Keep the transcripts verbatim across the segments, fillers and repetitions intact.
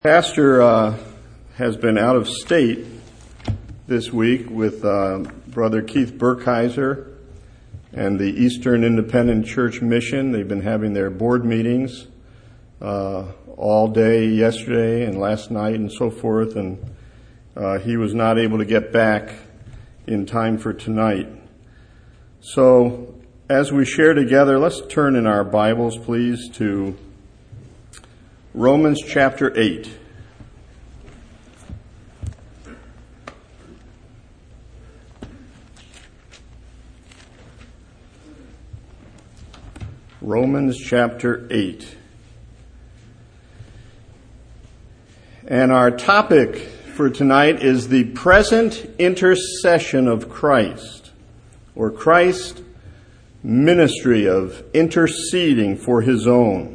Pastor uh, has been out of state this week with uh, Brother Keith Burkheiser and the Eastern Independent Church Mission. They've been having their board meetings uh, all day yesterday and last night and so forth, and uh, he was not able to get back in time for tonight. So as we share together, let's turn in our Bibles, please, to Romans chapter eight. Romans chapter eight. And our topic for tonight is the present intercession of Christ, or Christ's ministry of interceding for his own.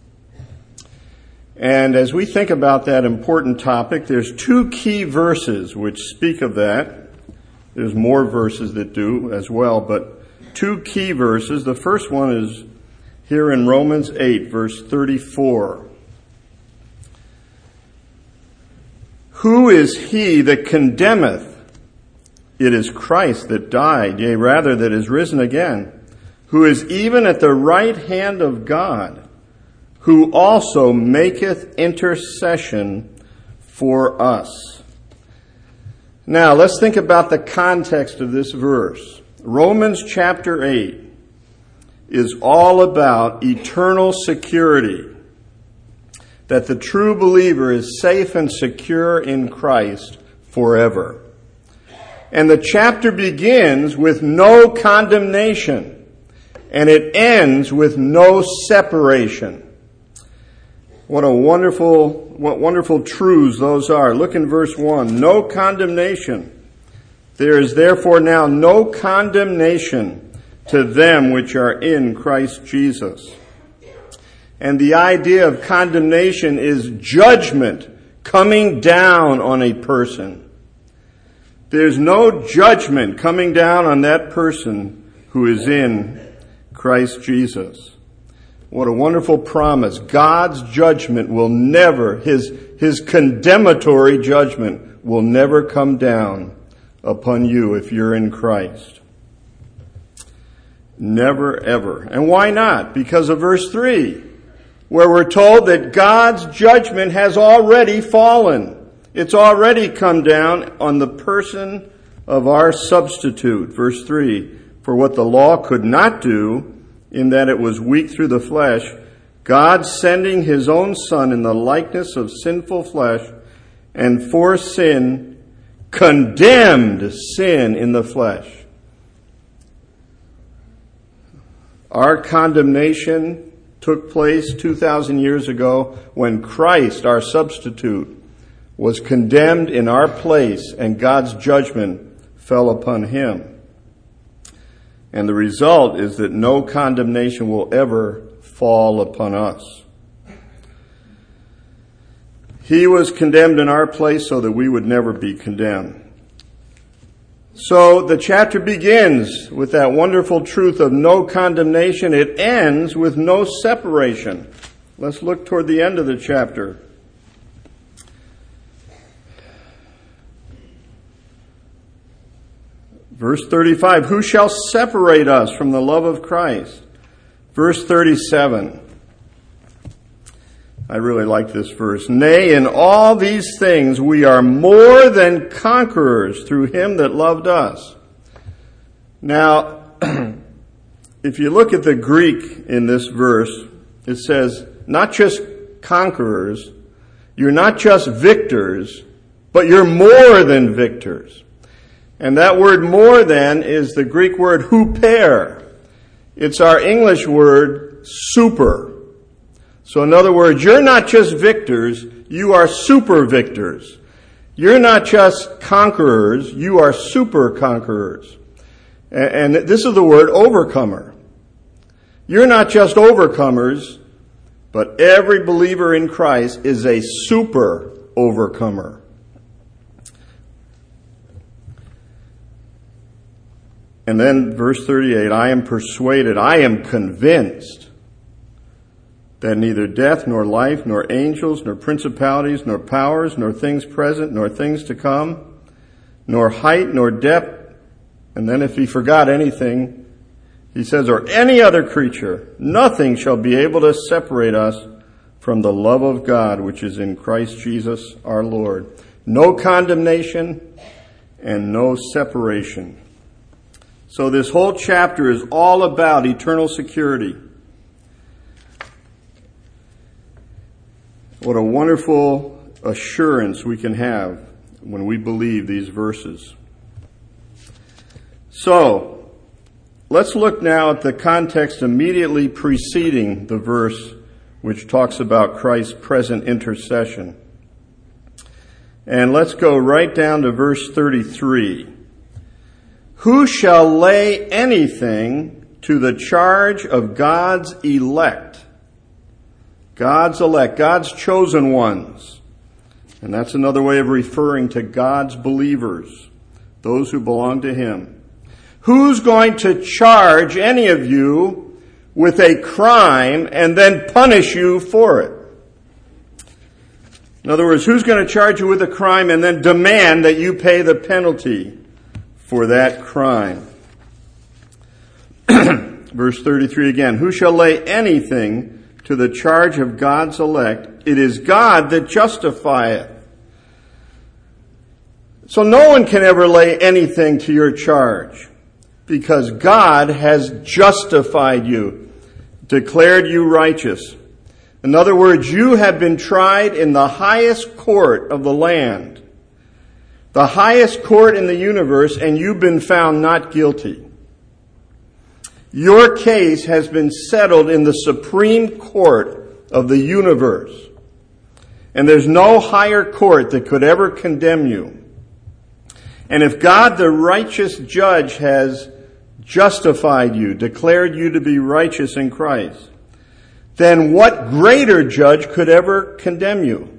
And as we think about that important topic, there's two key verses which speak of that. There's more verses that do as well, but two key verses. The first one is here in Romans eight, verse thirty-four. Who is he that condemneth? It is Christ that died, yea, rather that is risen again, who is even at the right hand of God, who also maketh intercession for us. Now, let's think about the context of this verse. Romans chapter eight is all about eternal security, that the true believer is safe and secure in Christ forever. And the chapter begins with no condemnation, and it ends with no separation. What a wonderful, what wonderful truths those are. Look in verse one. No condemnation. There is therefore now no condemnation to them which are in Christ Jesus. And the idea of condemnation is judgment coming down on a person. There's no judgment coming down on that person who is in Christ Jesus. What a wonderful promise. God's judgment will never, his, his condemnatory judgment will never come down upon you if you're in Christ. Never, ever. And why not? Because of verse three, where we're told that God's judgment has already fallen. It's already come down on the person of our substitute. Verse three, for what the law could not do, in that it was weak through the flesh, God sending his own Son in the likeness of sinful flesh, and for sin, condemned sin in the flesh. Our condemnation took place two thousand years ago when Christ, our substitute, was condemned in our place and God's judgment fell upon him. And the result is that no condemnation will ever fall upon us. He was condemned in our place so that we would never be condemned. So the chapter begins with that wonderful truth of no condemnation. It ends with no separation. Let's look toward the end of the chapter. Verse thirty-five, who shall separate us from the love of Christ? Verse thirty-seven, I really like this verse. Nay, in all these things we are more than conquerors through him that loved us. Now, if you look at the Greek in this verse, it says not just conquerors, you're not just victors, but you're more than victors. And that word more than is the Greek word huper. It's our English word super. So in other words, you're not just victors, you are super victors. You're not just conquerors, you are super conquerors. And this is the word overcomer. You're not just overcomers, but every believer in Christ is a super overcomer. And then verse thirty-eight, I am persuaded, I am convinced that neither death, nor life, nor angels, nor principalities, nor powers, nor things present, nor things to come, nor height, nor depth, and then if he forgot anything, he says, or any other creature, nothing shall be able to separate us from the love of God, which is in Christ Jesus our Lord. No condemnation and no separation. So this whole chapter is all about eternal security. What a wonderful assurance we can have when we believe these verses. So, let's look now at the context immediately preceding the verse which talks about Christ's present intercession. And let's go right down to verse thirty-three. Who shall lay anything to the charge of God's elect? God's elect, God's chosen ones. And that's another way of referring to God's believers, those who belong to Him. Who's going to charge any of you with a crime and then punish you for it? In other words, who's going to charge you with a crime and then demand that you pay the penalty for that crime? Verse thirty-three again. Who shall lay anything to the charge of God's elect? It is God that justifieth. So no one can ever lay anything to your charge, because God has justified you, declared you righteous. In other words, you have been tried in the highest court of the land, the highest court in the universe, and you've been found not guilty. Your case has been settled in the supreme court of the universe, and there's no higher court that could ever condemn you. And if God, the righteous judge, has justified you, declared you to be righteous in Christ, then what greater judge could ever condemn you?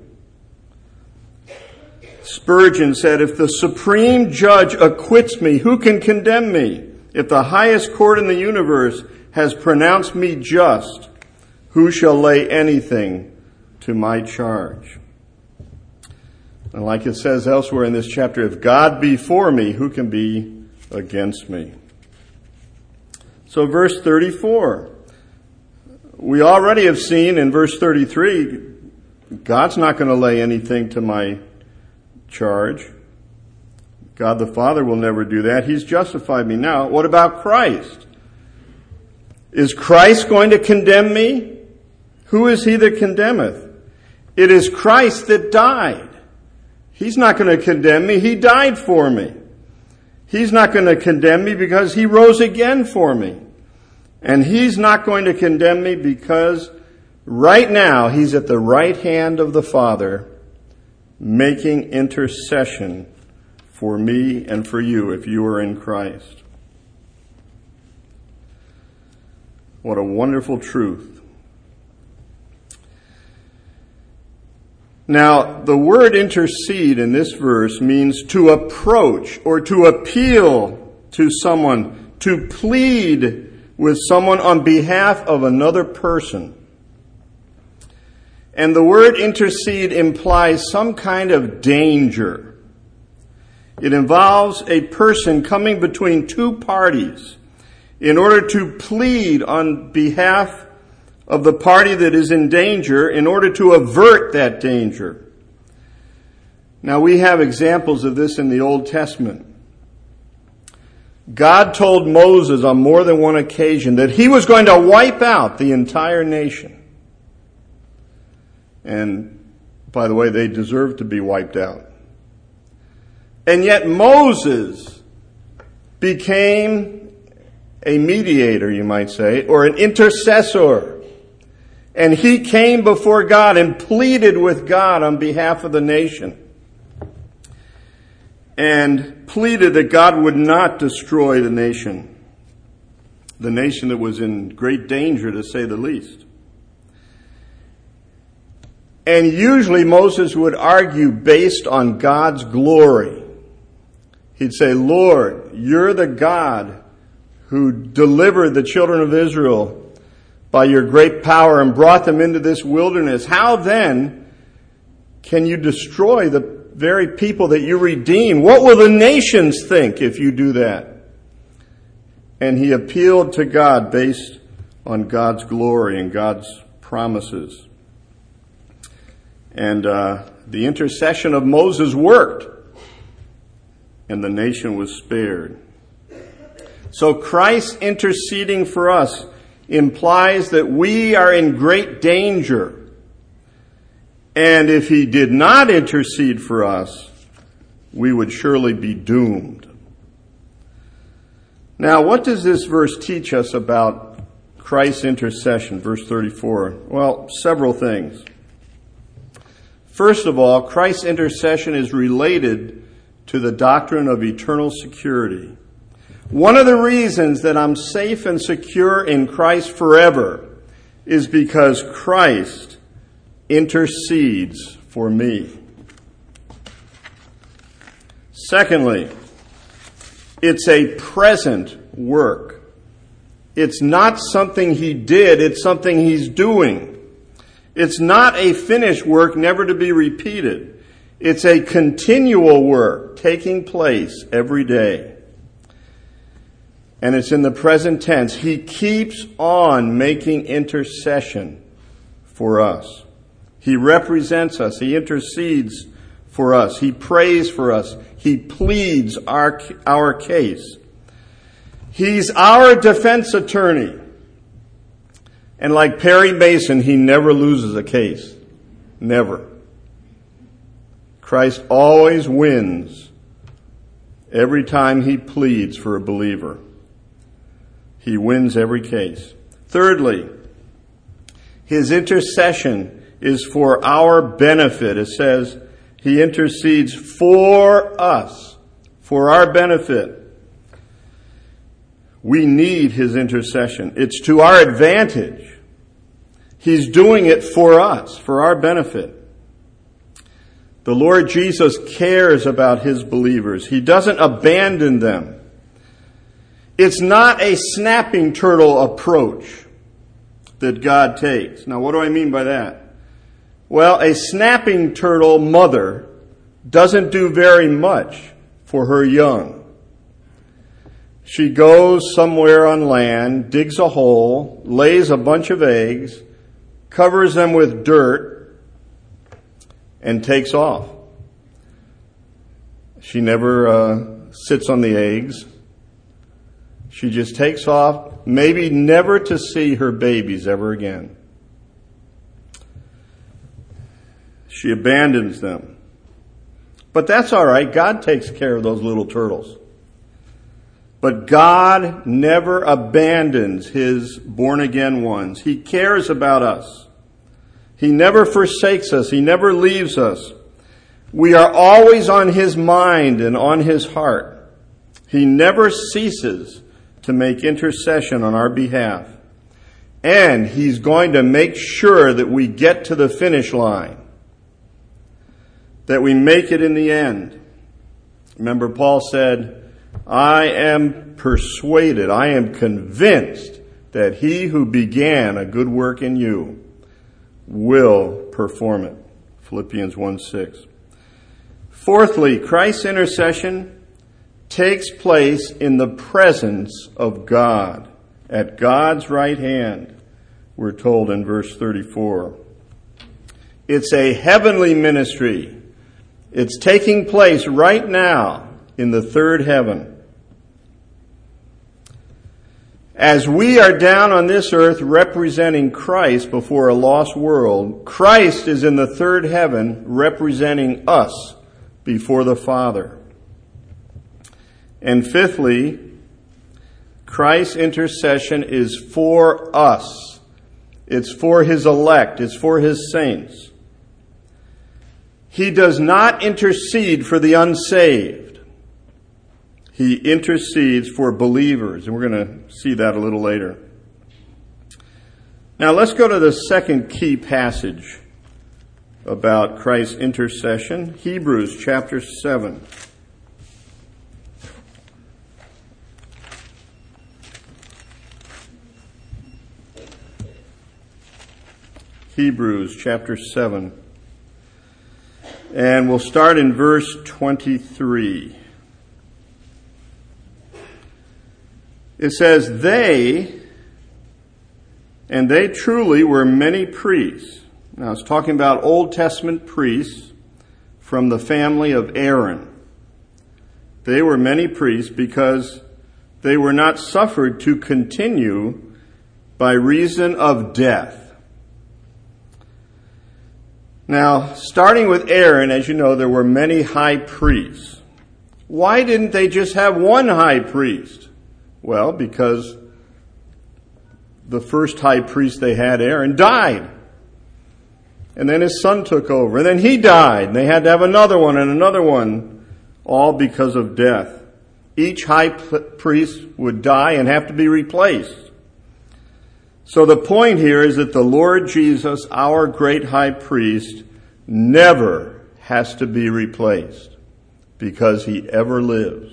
Spurgeon said, if the supreme judge acquits me, who can condemn me? If the highest court in the universe has pronounced me just, who shall lay anything to my charge? And like it says elsewhere in this chapter, if God be for me, who can be against me? So verse thirty-four. We already have seen in verse thirty-three, God's not going to lay anything to my charge. God the Father will never do that. He's justified me. Now, what about Christ? Is Christ going to condemn me? Who is he that condemneth? It is Christ that died. He's not going to condemn me. He died for me. He's not going to condemn me because he rose again for me. And he's not going to condemn me because right now he's at the right hand of the Father making intercession for me and for you if you are in Christ. What a wonderful truth. Now, the word intercede in this verse means to approach or to appeal to someone, to plead with someone on behalf of another person. And the word intercede implies some kind of danger. It involves a person coming between two parties in order to plead on behalf of the party that is in danger in order to avert that danger. Now, we have examples of this in the Old Testament. God told Moses on more than one occasion that he was going to wipe out the entire nation. And, by the way, they deserved to be wiped out. And yet Moses became a mediator, you might say, or an intercessor. And he came before God and pleaded with God on behalf of the nation. And pleaded that God would not destroy the nation. The nation that was in great danger, to say the least. And usually Moses would argue based on God's glory. He'd say, Lord, you're the God who delivered the children of Israel by your great power and brought them into this wilderness. How then can you destroy the very people that you redeem? What will the nations think if you do that? And he appealed to God based on God's glory and God's promises. And uh, the intercession of Moses worked, and the nation was spared. So Christ interceding for us implies that we are in great danger. And if he did not intercede for us, we would surely be doomed. Now, what does this verse teach us about Christ's intercession? Verse thirty-four. Well, several things. First of all, Christ's intercession is related to the doctrine of eternal security. One of the reasons that I'm safe and secure in Christ forever is because Christ intercedes for me. Secondly, it's a present work. It's not something he did, it's something he's doing. It's not a finished work, never to be repeated. It's a continual work taking place every day. And it's in the present tense. He keeps on making intercession for us. He represents us. He intercedes for us. He prays for us. He pleads our, our case. He's our defense attorney. And like Perry Mason, he never loses a case. Never. Christ always wins every time he pleads for a believer. He wins every case. Thirdly, his intercession is for our benefit. It says he intercedes for us, for our benefit. We need his intercession. It's to our advantage. He's doing it for us, for our benefit. The Lord Jesus cares about his believers. He doesn't abandon them. It's not a snapping turtle approach that God takes. Now, what do I mean by that? Well, a snapping turtle mother doesn't do very much for her young. She goes somewhere on land, digs a hole, lays a bunch of eggs, covers them with dirt, and takes off. She never uh, sits on the eggs. She just takes off, maybe never to see her babies ever again. She abandons them. But that's all right. God takes care of those little turtles. But God never abandons his born-again ones. He cares about us. He never forsakes us. He never leaves us. We are always on his mind and on his heart. He never ceases to make intercession on our behalf. And he's going to make sure that we get to the finish line, that we make it in the end. Remember, Paul said, I am persuaded, I am convinced that he who began a good work in you will perform it. Philippians one six. Fourthly, Christ's intercession takes place in the presence of God, at God's right hand, we're told in verse thirty-four. It's a heavenly ministry. It's taking place right now in the third heaven. As we are down on this earth representing Christ before a lost world, Christ is in the third heaven representing us before the Father. And fifthly, Christ's intercession is for us. It's for his elect. It's for his saints. He does not intercede for the unsaved. He intercedes for believers. And we're going to see that a little later. Now let's go to the second key passage about Christ's intercession. Hebrews chapter seven. Hebrews chapter seven. And we'll start in verse twenty-three. It says, they, and they truly were many priests. Now it's talking about Old Testament priests from the family of Aaron. They were many priests because they were not suffered to continue by reason of death. Now, starting with Aaron, as you know, there were many high priests. Why didn't they just have one high priest? Well, because the first high priest they had, Aaron, died. And then his son took over. And then he died. And they had to have another one and another one, all because of death. Each high priest would die and have to be replaced. So the point here is that the Lord Jesus, our great high priest, never has to be replaced because he ever lives.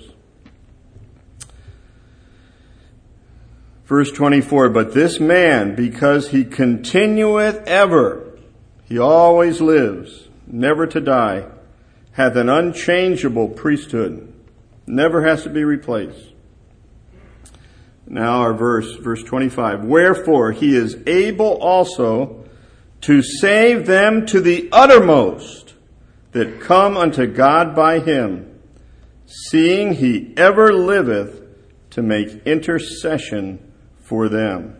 Verse twenty-four, but this man, because he continueth ever, he always lives, never to die, hath an unchangeable priesthood, never has to be replaced. Now our verse, verse twenty-five. Wherefore he is able also to save them to the uttermost that come unto God by him, seeing he ever liveth to make intercession for them.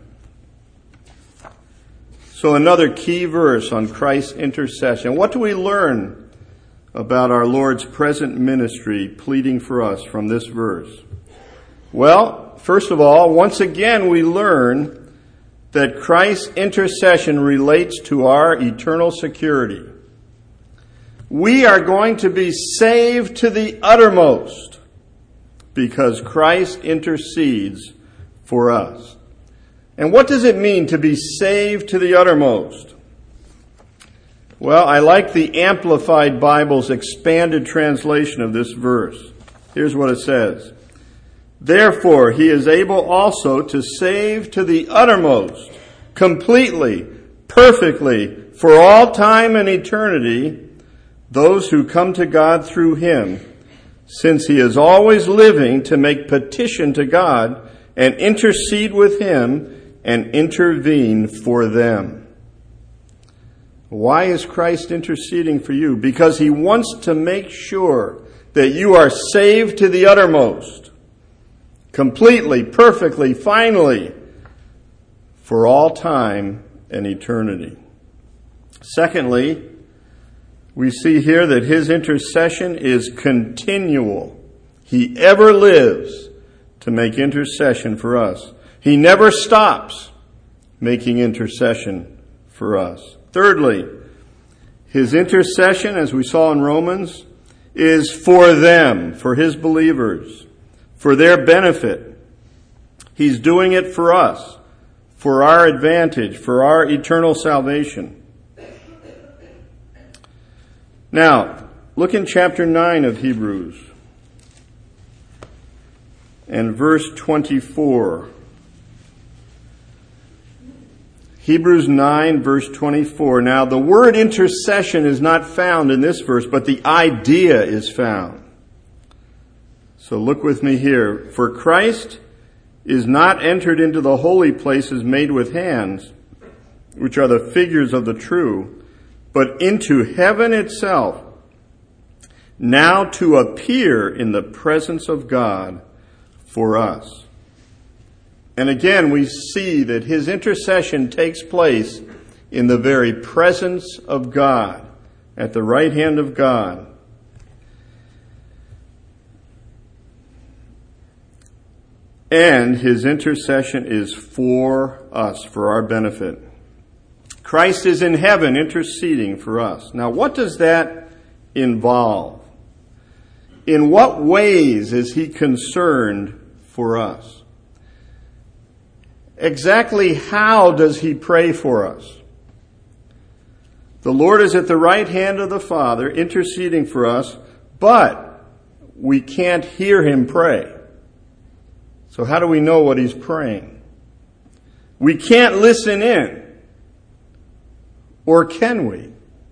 So another key verse on Christ's intercession. What do we learn about our Lord's present ministry pleading for us from this verse? Well, first of all, once again we learn that Christ's intercession relates to our eternal security. We are going to be saved to the uttermost because Christ intercedes for us. And what does it mean to be saved to the uttermost? Well, I like the Amplified Bible's expanded translation of this verse. Here's what it says. Therefore, he is able also to save to the uttermost, completely, perfectly, for all time and eternity, those who come to God through him, since he is always living to make petition to God and intercede with him and intervene for them. Why is Christ interceding for you? Because he wants to make sure that you are saved to the uttermost, completely, perfectly, finally, for all time and eternity. Secondly, we see here that his intercession is continual. He ever lives to make intercession for us. He never stops making intercession for us. Thirdly, his intercession, as we saw in Romans, is for them, for his believers, for their benefit. He's doing it for us, for our advantage, for our eternal salvation. Now, look in chapter nine of Hebrews and verse twenty-four. Hebrews nine, verse twenty-four. Now, the word intercession is not found in this verse, but the idea is found. So look with me here. For Christ is not entered into the holy places made with hands, which are the figures of the true, but into heaven itself, now to appear in the presence of God for us. And again, we see that his intercession takes place in the very presence of God, at the right hand of God. And his intercession is for us, for our benefit. Christ is in heaven interceding for us. Now, what does that involve? In what ways is he concerned for us? Exactly how does he pray for us? The Lord is at the right hand of the Father interceding for us, but we can't hear him pray. So how do we know what he's praying? We can't listen in. Or can we?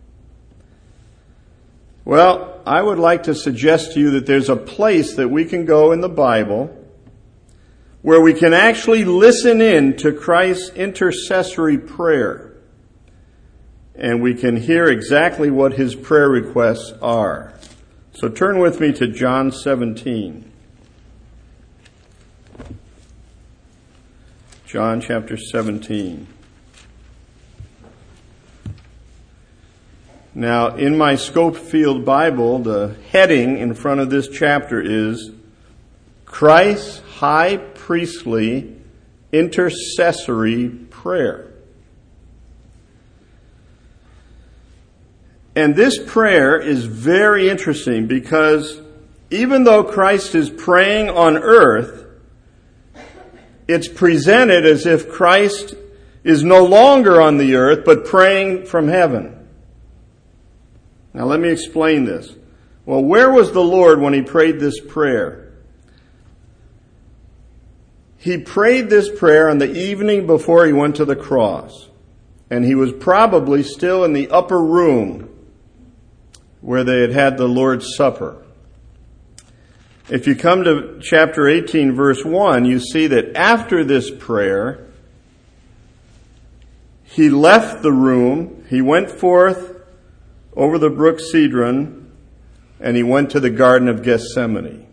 Well, I would like to suggest to you that there's a place that we can go in the Bible where we can actually listen in to Christ's intercessory prayer. And we can hear exactly what his prayer requests are. So turn with me to John seventeen. John chapter seventeen. Now, in my Scopefield Bible, the heading in front of this chapter is Christ's High Priestly Intercessory Prayer. And this prayer is very interesting because even though Christ is praying on earth, it's presented as if Christ is no longer on the earth, but praying from heaven. Now let me explain this. Well, where was the Lord when he prayed this prayer? He prayed this prayer on the evening before he went to the cross. And he was probably still in the upper room where they had had the Lord's Supper. If you come to chapter eighteen, verse one, you see that after this prayer, he left the room, he went forth over the brook Cedron, and he went to the Garden of Gethsemane.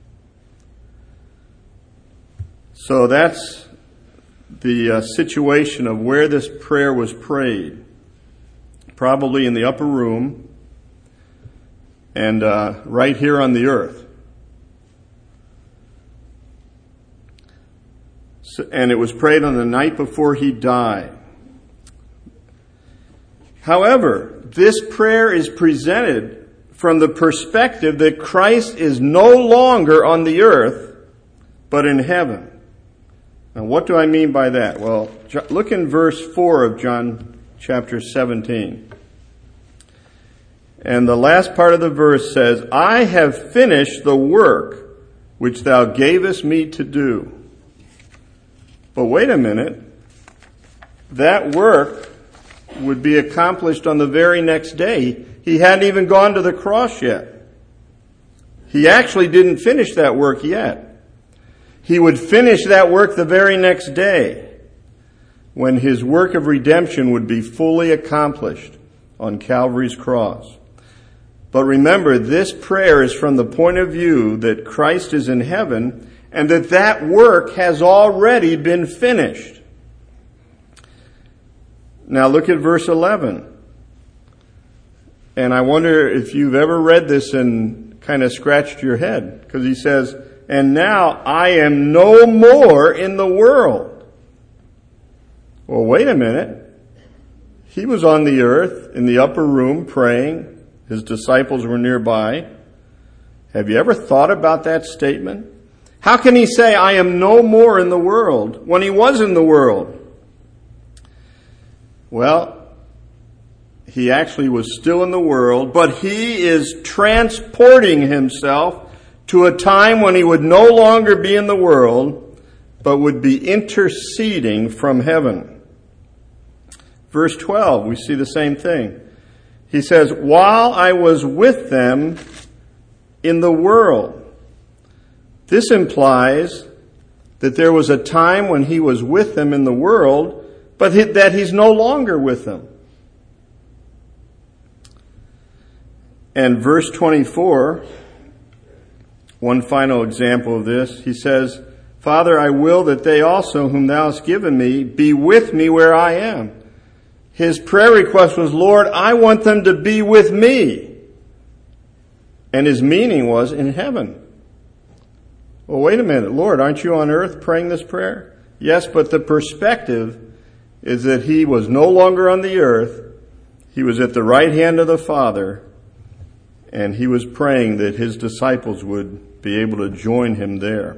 So that's the uh, situation of where this prayer was prayed. Probably in the upper room and uh, right here on the earth. So, and it was prayed on the night before he died. However, this prayer is presented from the perspective that Christ is no longer on the earth, but in heaven. Now, what do I mean by that? Well, look in verse four of John chapter seventeen. And the last part of the verse says, I have finished the work which thou gavest me to do. But wait a minute. That work would be accomplished on the very next day. He hadn't even gone to the cross yet. He actually didn't finish that work yet. He would finish that work the very next day when his work of redemption would be fully accomplished on Calvary's cross. But remember, this prayer is from the point of view that Christ is in heaven and that that work has already been finished. Now look at verse eleven. And I wonder if you've ever read this and kind of scratched your head. Because he says, and now I am no more in the world. Well, wait a minute. He was on the earth in the upper room praying. His disciples were nearby. Have you ever thought about that statement? How can he say, I am no more in the world, when he was in the world? Well, he actually was still in the world, but he is transporting himself to a time when he would no longer be in the world, but would be interceding from heaven. Verse twelve, we see the same thing. He says, while I was with them in the world. This implies that there was a time when he was with them in the world, but that he's no longer with them. And verse twenty-four, one final example of this, he says, Father, I will that they also whom thou hast given me be with me where I am. His prayer request was, Lord, I want them to be with me. And his meaning was in heaven. Well, wait a minute, Lord, aren't you on earth praying this prayer? Yes, but the perspective is that he was no longer on the earth. He was at the right hand of the Father, and he was praying that his disciples would be able to join him there.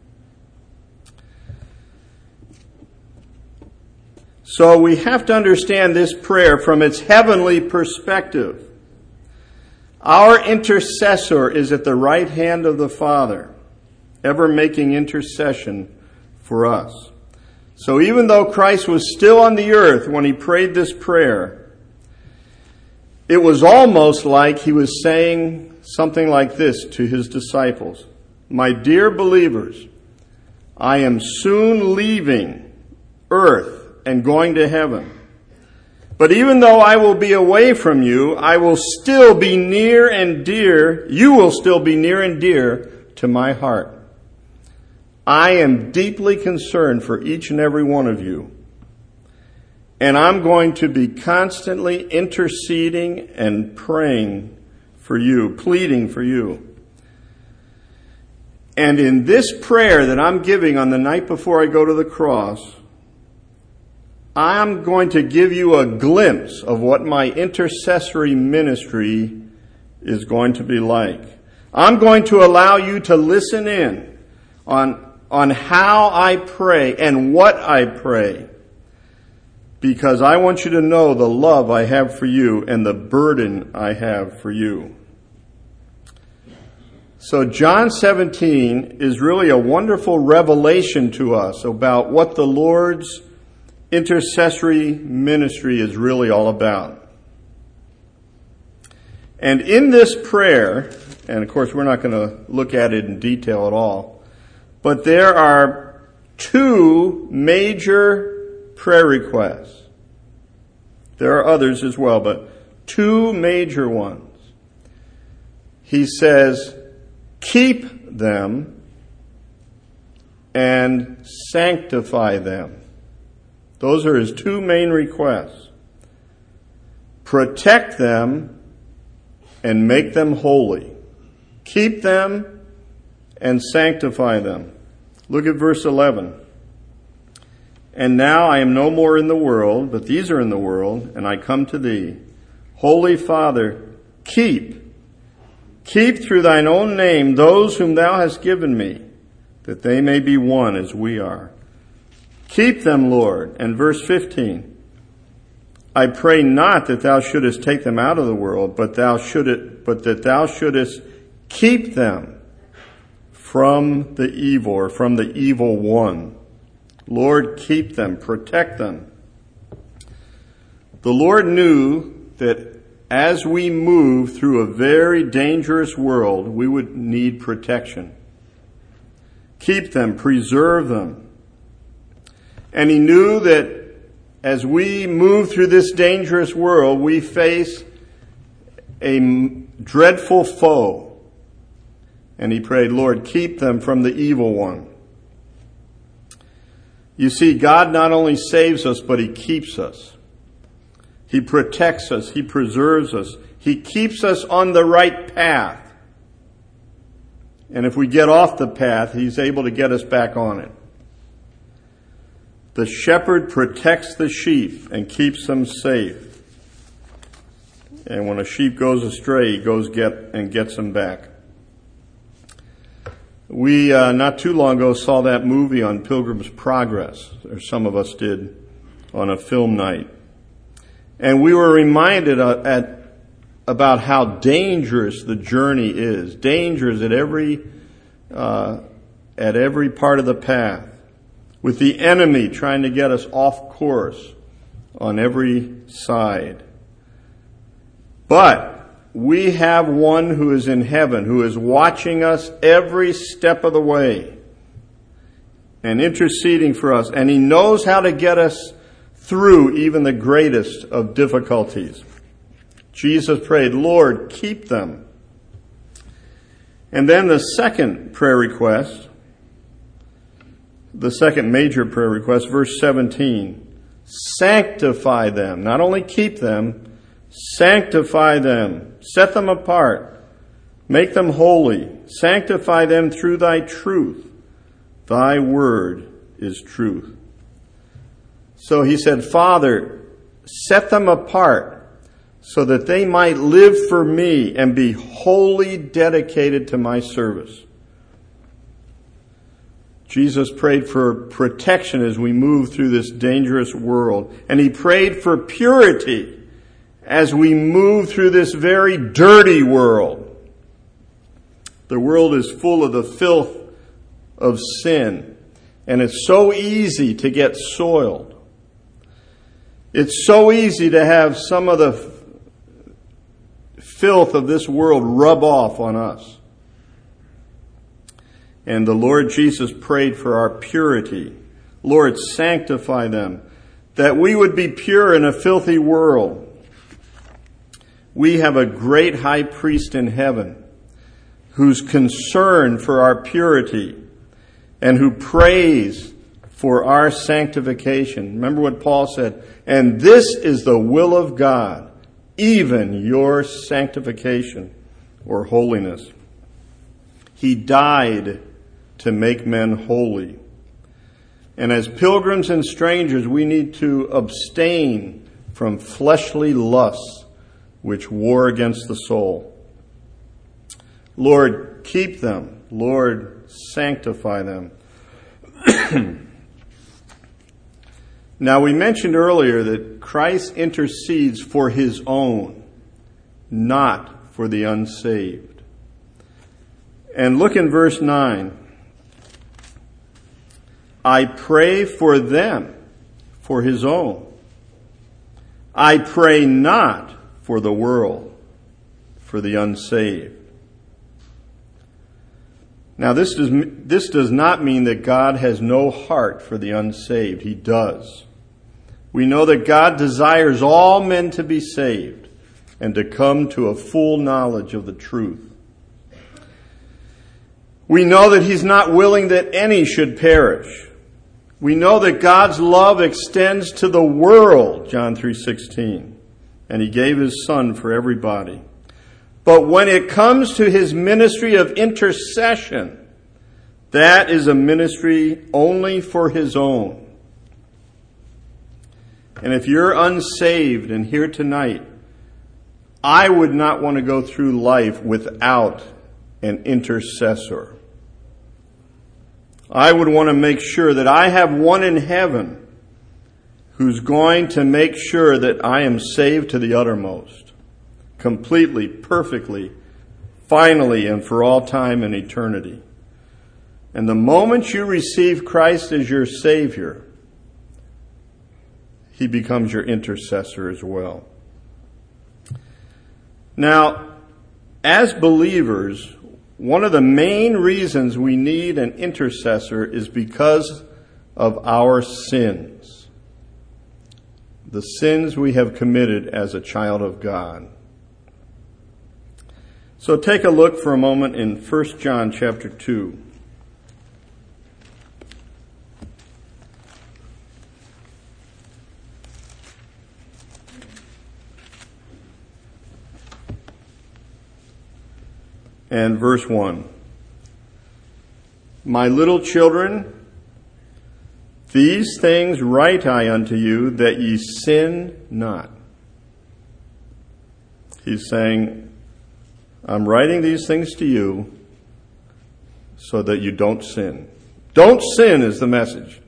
So we have to understand this prayer from its heavenly perspective. Our intercessor is at the right hand of the Father, ever making intercession for us. So even though Christ was still on the earth when he prayed this prayer, it was almost like he was saying something like this to his disciples. My dear believers, I am soon leaving earth and going to heaven. But even though I will be away from you, I will still be near and dear, you will still be near and dear to my heart. I am deeply concerned for each and every one of you. And I'm going to be constantly interceding and praying for you, pleading for you. And in this prayer that I'm giving on the night before I go to the cross, I'm going to give you a glimpse of what my intercessory ministry is going to be like. I'm going to allow you to listen in on, on how I pray and what I pray, because I want you to know the love I have for you and the burden I have for you. So John seventeen is really a wonderful revelation to us about what the Lord's intercessory ministry is really all about. And in this prayer, and of course we're not going to look at it in detail at all, but there are two major prayer requests. There are others as well, but two major ones. He says, keep them and sanctify them. Those are his two main requests. Protect them and make them holy. Keep them and sanctify them. Look at verse eleven. And now I am no more in the world, but these are in the world, and I come to thee. Holy Father, keep, keep through thine own name those whom thou hast given me, that they may be one as we are. Keep them, Lord. And verse fifteen, I pray not that thou shouldest take them out of the world, but thou shouldest, but that thou shouldest keep them from the evil, or from the evil one. Lord, keep them, protect them. The Lord knew that as we move through a very dangerous world, we would need protection. Keep them, preserve them. And he knew that as we move through this dangerous world, we face a dreadful foe. And he prayed, Lord, keep them from the evil one. You see, God not only saves us, but he keeps us. He protects us. He preserves us. He keeps us on the right path. And if we get off the path, he's able to get us back on it. The shepherd protects the sheep and keeps them safe. And when a sheep goes astray, he goes get and gets them back. We, uh, not too long ago, saw that movie on Pilgrim's Progress, or some of us did, on a film night. And we were reminded uh, at, about how dangerous the journey is. Dangerous at every, uh, at every part of the path. With the enemy trying to get us off course on every side. But we have one who is in heaven, who is watching us every step of the way and interceding for us. And he knows how to get us through even the greatest of difficulties. Jesus prayed, Lord, keep them. And then the second prayer request, the second major prayer request, verse seventeen, sanctify them. Not only keep them, sanctify them. Set them apart. Make them holy. Sanctify them through thy truth. Thy word is truth. So he said, Father, set them apart so that they might live for me and be wholly dedicated to my service. Jesus prayed for protection as we move through this dangerous world. And he prayed for purity as we move through this very dirty world. The world is full of the filth of sin, and it's so easy to get soiled. It's so easy to have some of the filth of this world rub off on us. And the Lord Jesus prayed for our purity. Lord, sanctify them, that we would be pure in a filthy world. We have a great high priest in heaven who's concerned for our purity and who prays for our sanctification. Remember what Paul said, and this is the will of God, even your sanctification or holiness. He died to make men holy. And as pilgrims and strangers, we need to abstain from fleshly lusts which war against the soul. Lord, keep them. Lord, sanctify them. Now, we mentioned earlier that Christ intercedes for his own, not for the unsaved. And look in verse nine. I pray for them, for his own. I pray not for the world, for the unsaved. Now, this does, this does not mean that God has no heart for the unsaved. He does. We know that God desires all men to be saved and to come to a full knowledge of the truth. We know that he's not willing that any should perish. We know that God's love extends to the world, John three sixteen, and he gave his son for everybody. But when it comes to his ministry of intercession, that is a ministry only for his own. And if you're unsaved and here tonight, I would not want to go through life without an intercessor. I would want to make sure that I have one in heaven who's going to make sure that I am saved to the uttermost, completely, perfectly, finally, and for all time and eternity. And the moment you receive Christ as your Savior, he becomes your intercessor as well. Now, as believers, one of the main reasons we need an intercessor is because of our sins. The sins we have committed as a child of God. So take a look for a moment in First John chapter two. And verse one. My little children, these things write I unto you, that ye sin not. He's saying, I'm writing these things to you so that you don't sin. Don't sin is the message.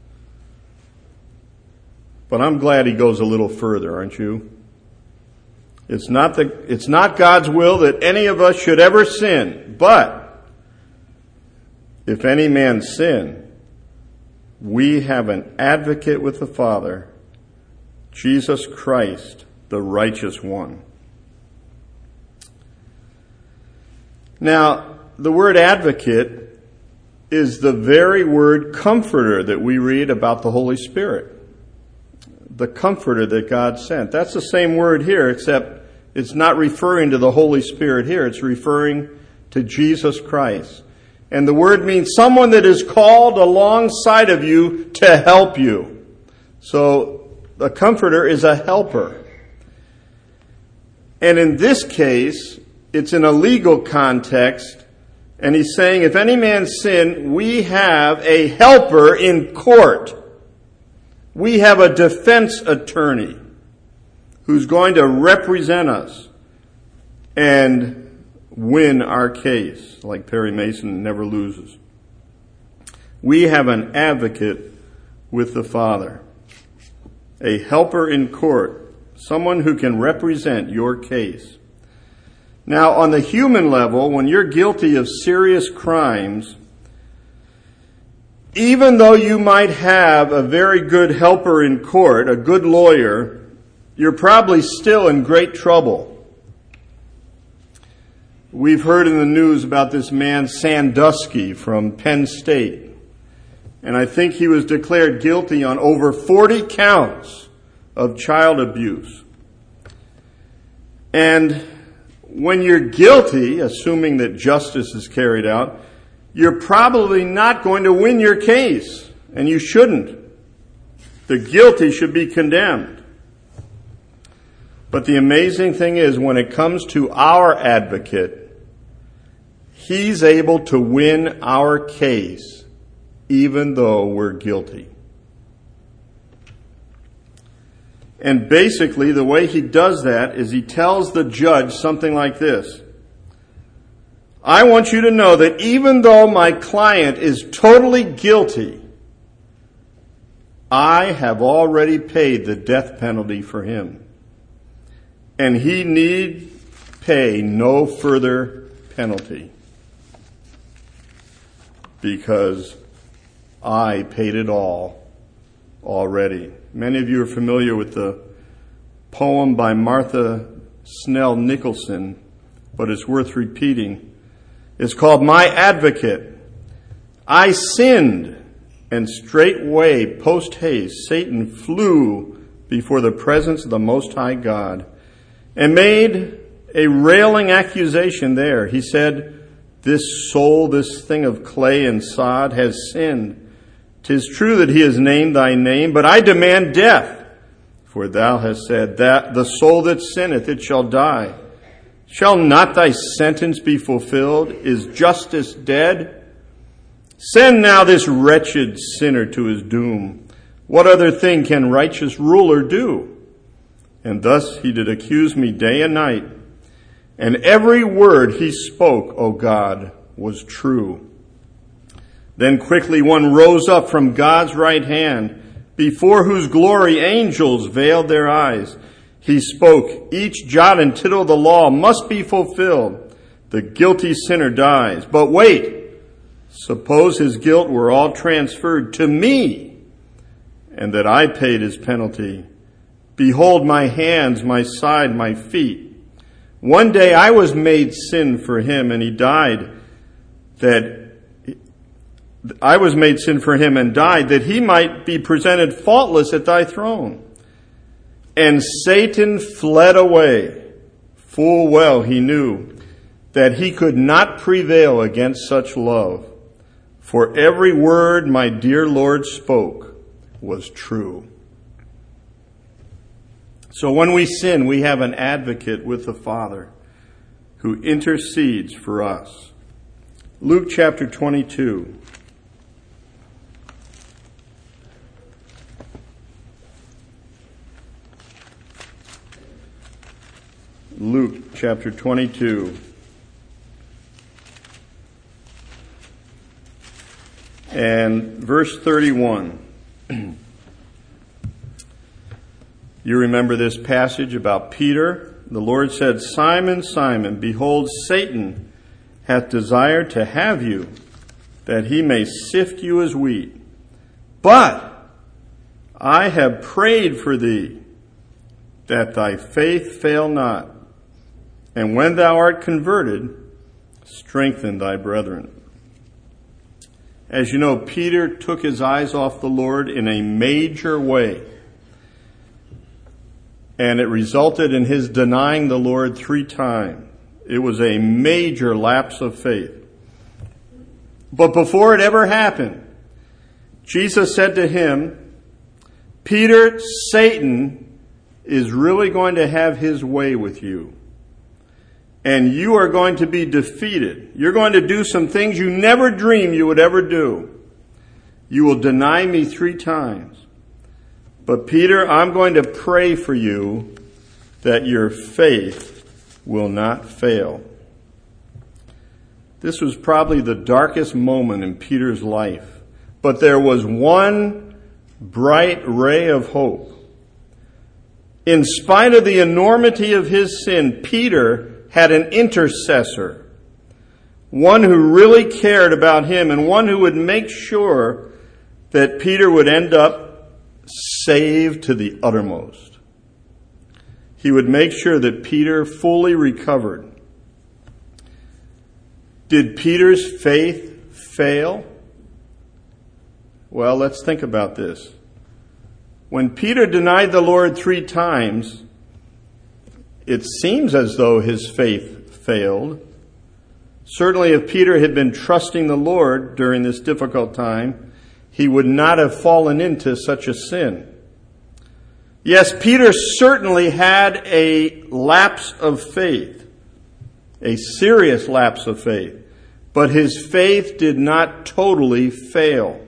But I'm glad he goes a little further, aren't you? It's not the, it's not God's will that any of us should ever sin. But if any man sin, we have an advocate with the Father, Jesus Christ, the righteous one. Now, the word advocate is the very word comforter that we read about the Holy Spirit. The comforter that God sent. That's the same word here, except it's not referring to the Holy Spirit here. It's referring to Jesus Christ. And the word means someone that is called alongside of you to help you. So the comforter is a helper. And in this case, it's in a legal context. And he's saying, if any man sin, we have a helper in court. We have a defense attorney who's going to represent us and win our case, like Perry Mason never loses. We have an advocate with the Father, a helper in court, someone who can represent your case. Now, on the human level, when you're guilty of serious crimes, even though you might have a very good helper in court, a good lawyer, you're probably still in great trouble. We've heard in the news about this man Sandusky from Penn State. And I think he was declared guilty on over forty counts of child abuse. And when you're guilty, assuming that justice is carried out, you're probably not going to win your case, and you shouldn't. The guilty should be condemned. But the amazing thing is, when it comes to our advocate, he's able to win our case, even though we're guilty. And basically, the way he does that is he tells the judge something like this: I want you to know that even though my client is totally guilty, I have already paid the death penalty for him. And he need pay no further penalty, because I paid it all already. Many of you are familiar with the poem by Martha Snell Nicholson, but it's worth repeating. It's called My Advocate. I sinned, and straightway post haste Satan flew before the presence of the Most High God and made a railing accusation there. He said, this soul, this thing of clay and sod, has sinned. 'Tis true that he has named thy name, but I demand death. For thou hast said that the soul that sinneth, it shall die. Shall not thy sentence be fulfilled? Is justice dead? Send now this wretched sinner to his doom. What other thing can righteous ruler do? And thus he did accuse me day and night. And every word he spoke, O God, was true. Then quickly one rose up from God's right hand, before whose glory angels veiled their eyes. He spoke, each jot and tittle of the law must be fulfilled. The guilty sinner dies. But wait, suppose his guilt were all transferred to me, and that I paid his penalty. Behold my hands, my side, my feet. One day I was made sin for him, and he died. That I was made sin for him and died, that he might be presented faultless at thy throne. And Satan fled away. Full well he knew that he could not prevail against such love. For every word my dear Lord spoke was true. So when we sin, we have an advocate with the Father who intercedes for us. Luke chapter twenty-two. Luke chapter twenty-two. And verse thirty-one. You remember this passage about Peter. The Lord said, Simon, Simon, behold, Satan hath desired to have you, that he may sift you as wheat. But I have prayed for thee, that thy faith fail not. And when thou art converted, strengthen thy brethren. As you know, Peter took his eyes off the Lord in a major way. And it resulted in his denying the Lord three times. It was a major lapse of faith. But before it ever happened, Jesus said to him, Peter, Satan is really going to have his way with you. And you are going to be defeated. You're going to do some things you never dreamed you would ever do. You will deny me three times. But Peter, I'm going to pray for you that your faith will not fail. This was probably the darkest moment in Peter's life. But there was one bright ray of hope. In spite of the enormity of his sin, Peter had an intercessor. One who really cared about him, and one who would make sure that Peter would end up saved to the uttermost. He would make sure that Peter fully recovered. Did Peter's faith fail? Well, let's think about this. When Peter denied the Lord three times, it seems as though his faith failed. Certainly, if Peter had been trusting the Lord during this difficult time, he would not have fallen into such a sin. Yes, Peter certainly had a lapse of faith, a serious lapse of faith, but his faith did not totally fail.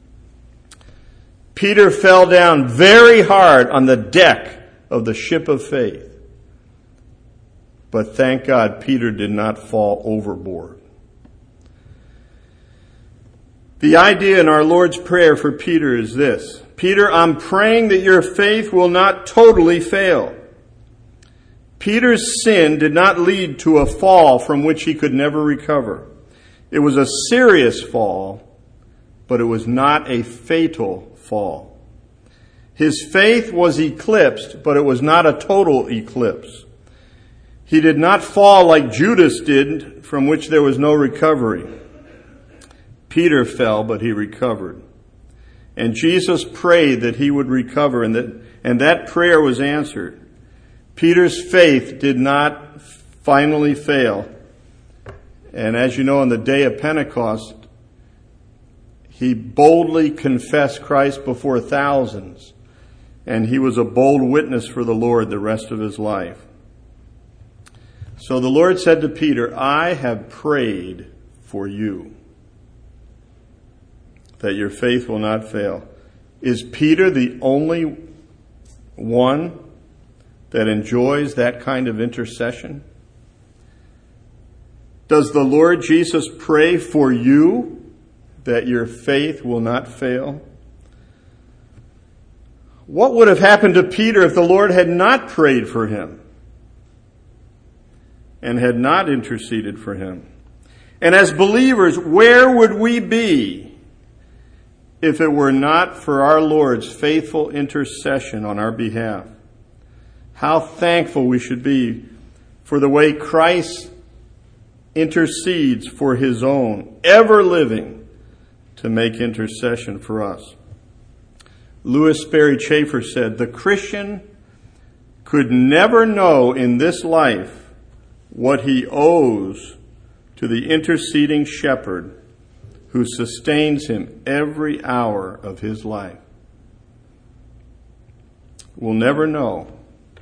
Peter fell down very hard on the deck of the ship of faith. But thank God Peter did not fall overboard. The idea in our Lord's Prayer for Peter is this: Peter, I'm praying that your faith will not totally fail. Peter's sin did not lead to a fall from which he could never recover. It was a serious fall, but it was not a fatal fall. His faith was eclipsed, but it was not a total eclipse. He did not fall like Judas did, from which there was no recovery. Peter fell, but he recovered. And Jesus prayed that he would recover, and that, and that prayer was answered. Peter's faith did not finally fail. And as you know, on the day of Pentecost, he boldly confessed Christ before thousands. And he was a bold witness for the Lord the rest of his life. So the Lord said to Peter, I have prayed for you, that your faith will not fail. Is Peter the only one that enjoys that kind of intercession? Does the Lord Jesus pray for you that your faith will not fail? What would have happened to Peter if the Lord had not prayed for him and had not interceded for him? And as believers, where would we be if it were not for our Lord's faithful intercession on our behalf? How thankful we should be for the way Christ intercedes for his own, ever living to make intercession for us. Louis Sperry Chafer said, the Christian could never know in this life what he owes to the interceding shepherd who sustains him every hour of his life. We'll never know.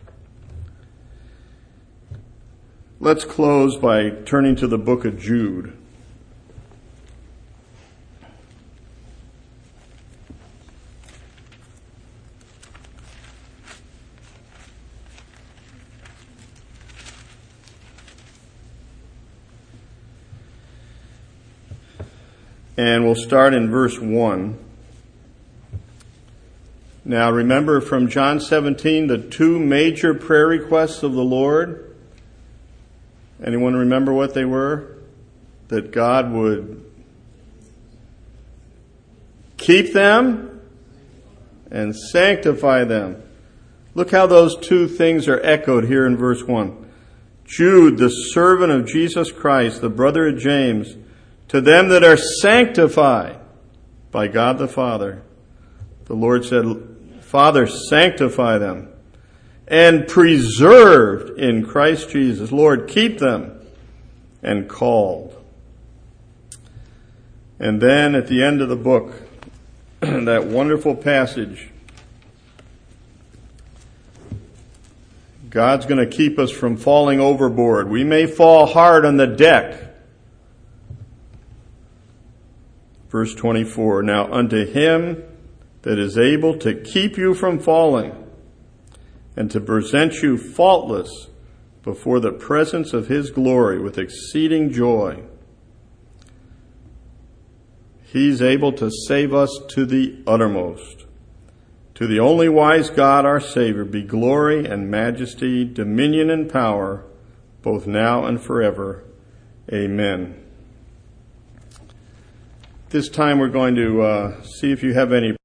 Let's close by turning to the book of Jude. And we'll start in verse one. Now remember from John seventeen, the two major prayer requests of the Lord. Anyone remember what they were? That God would keep them and sanctify them. Look how those two things are echoed here in verse one. Jude, the servant of Jesus Christ, the brother of James, to them that are sanctified by God the Father. The Lord said, Father, sanctify them and preserved in Christ Jesus. Lord, keep them and called. And then at the end of the book, that wonderful passage, God's going to keep us from falling overboard. We may fall hard on the deck. Verse twenty-four, now unto him that is able to keep you from falling and to present you faultless before the presence of his glory with exceeding joy. He's able to save us to the uttermost. To the only wise God, our Savior, be glory and majesty, dominion and power, both now and forever. Amen. This time we're going to uh, see if you have any